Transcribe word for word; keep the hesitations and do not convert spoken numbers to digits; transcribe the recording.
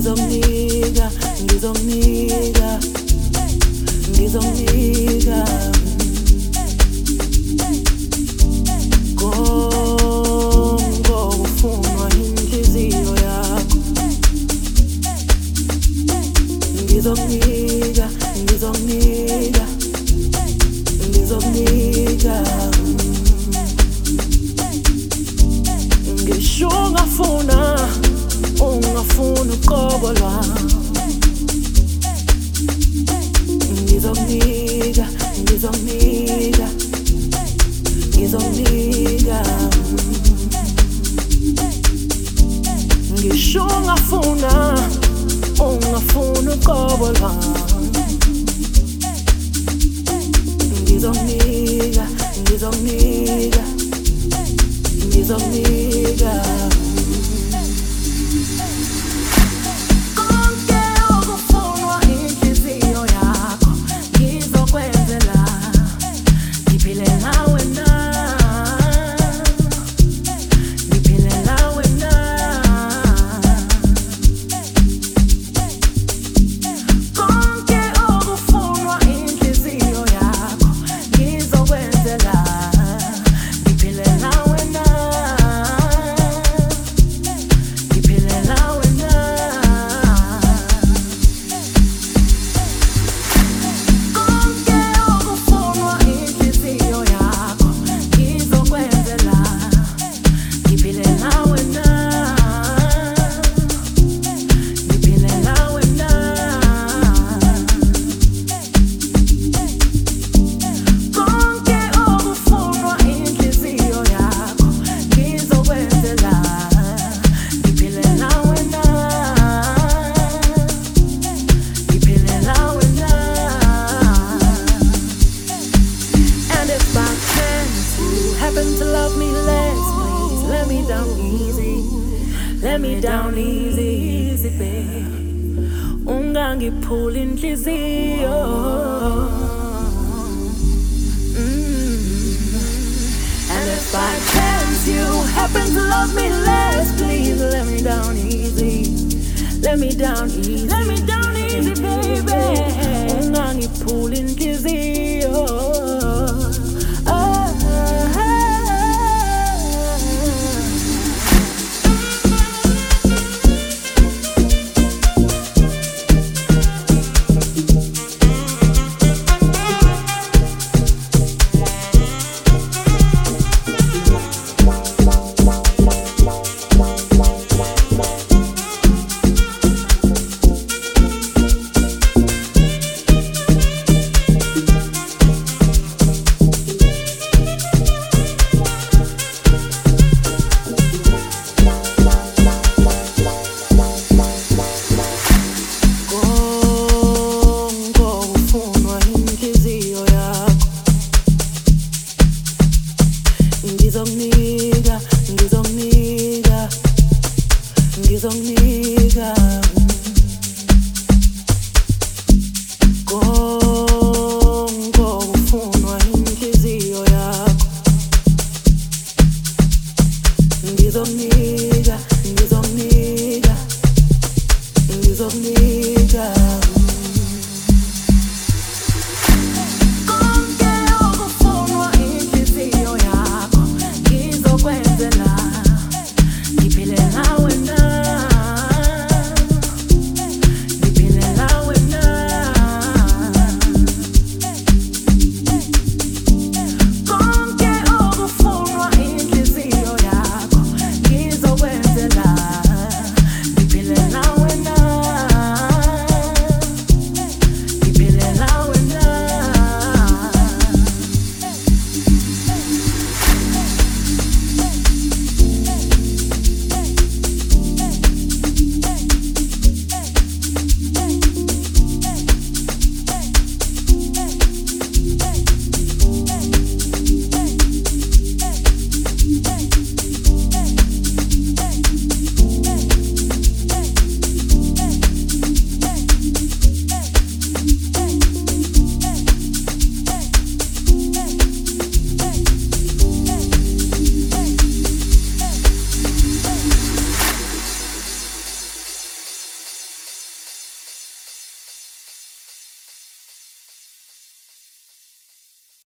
ngizomnika ngizomnika ngizomnika konke okufunwa inhliziyo yakho ngizomnika ngizomnika ngizomnika ngisho ungafuna ungafuna uqobo lwami ngizomnika ngizomnika ngizomnika ngisho ungafuna ungafuna uqobo lwami ngizomnika ngizomnika ngizomnika Let me down easy, easy, babe. Ungangiphula inhliziyo. Mm. And if by chance you happen to love me less, please let me down easy. Let me down easy. Let me down easy, baby. Ungangiphula inhliziyo. Ngizomnika, ngizomnika, ngizomnika